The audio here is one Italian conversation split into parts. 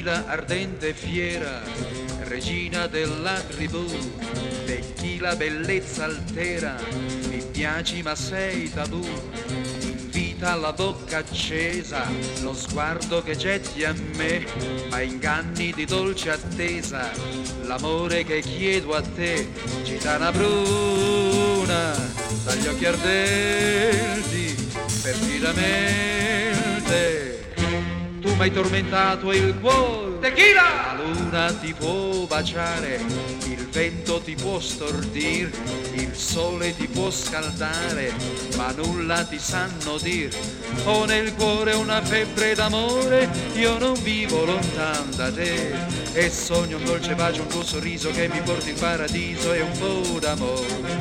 Tequila ardente e fiera, regina della tribù, di chi la bellezza altera, mi piaci ma sei tabù. Invita la bocca accesa, lo sguardo che getti a me, a inganni di dolce attesa, l'amore che chiedo a te. Gitana bruna, dagli occhi ardenti, perfidamente tu m'hai tormentato il cuore. Tequila! La luna ti può baciare, il vento ti può stordir, il sole ti può scaldare, ma nulla ti sanno dir. Ho nel cuore una febbre d'amore, io non vivo lontan da te, e sogno un dolce bacio, un tuo sorriso che mi porti in paradiso e un po' d'amore.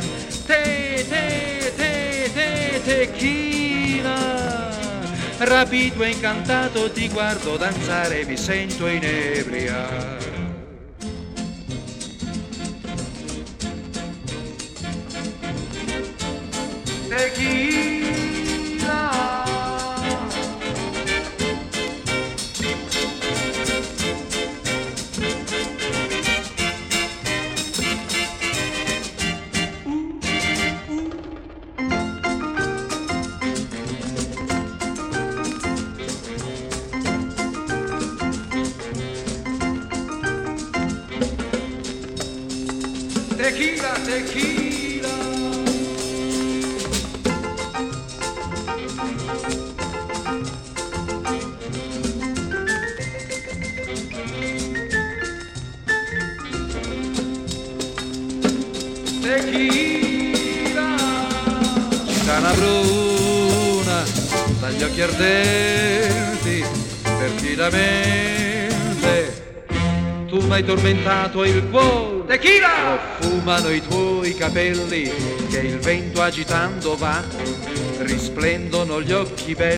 Tequila, rapito e incantato ti guardo danzare e mi sento inebriare. Tequila, tequila, tequila. Tequila, gitana bruna, dagli occhi ardenti, perfidamente tu m'hai tormentato il cuore. Tequila! Profumano i tuoi capelli che il vento agitando va, risplendono gli occhi belli.